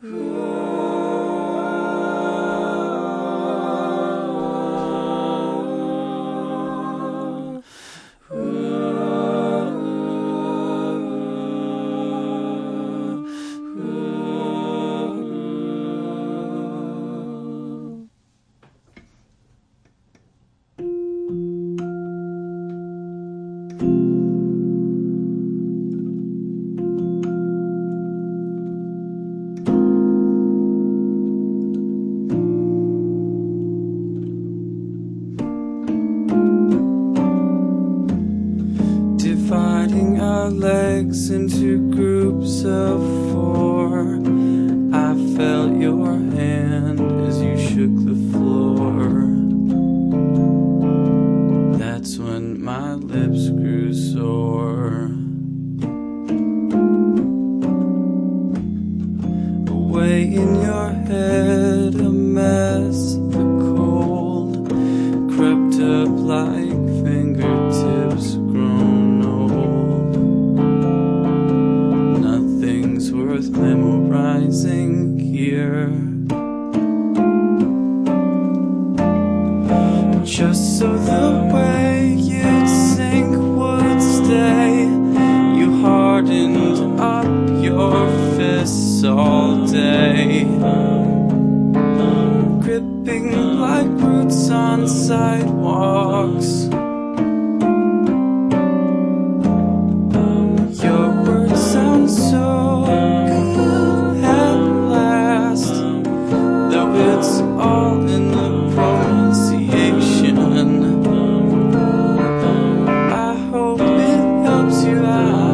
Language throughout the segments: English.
Dividing our legs into groups of 4, I felt your hand as you shook the floor. That's when my lips grew sore. Away in your head, a mess, the cold crept up like fingertips grown old. Nothing's worth memorizing here, just so the way you'd sink would stay. You hardened up your fists all day, gripping like roots on sidewalks. Your words sound so good at last, though it's all in the pronunciation. I hope it helps you out.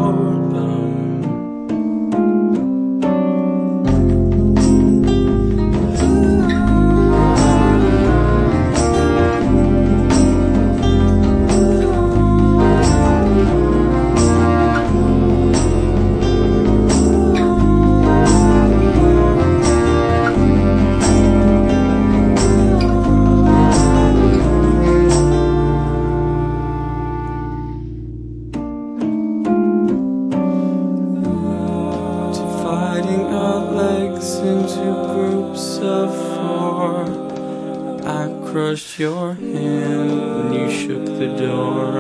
Dividing our legs into groups of 4, I crushed your hand when you shook the door.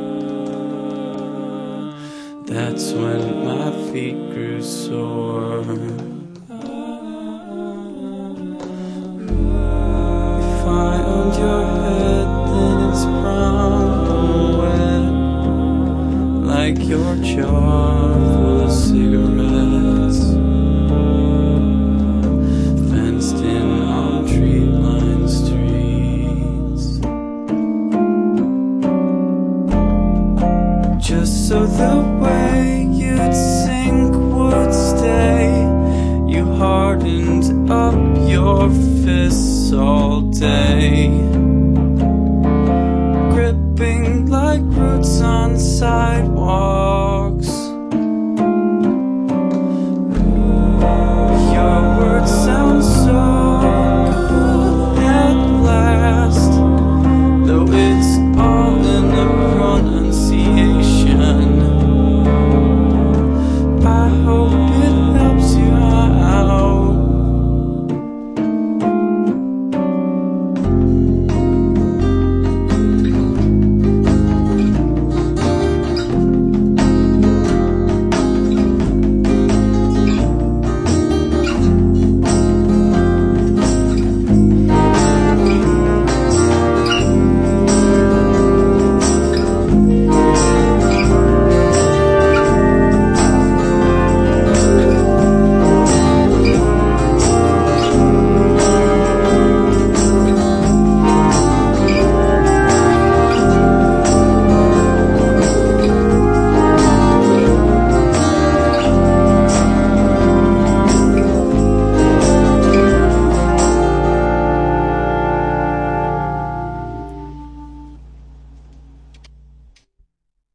That's when my feet grew sore. If I owned your head, then it's brown and wet, like your jar full of cigarettes, fenced in on tree-lined streets. Just so the way you'd sink would stay, you hardened up your fists all day.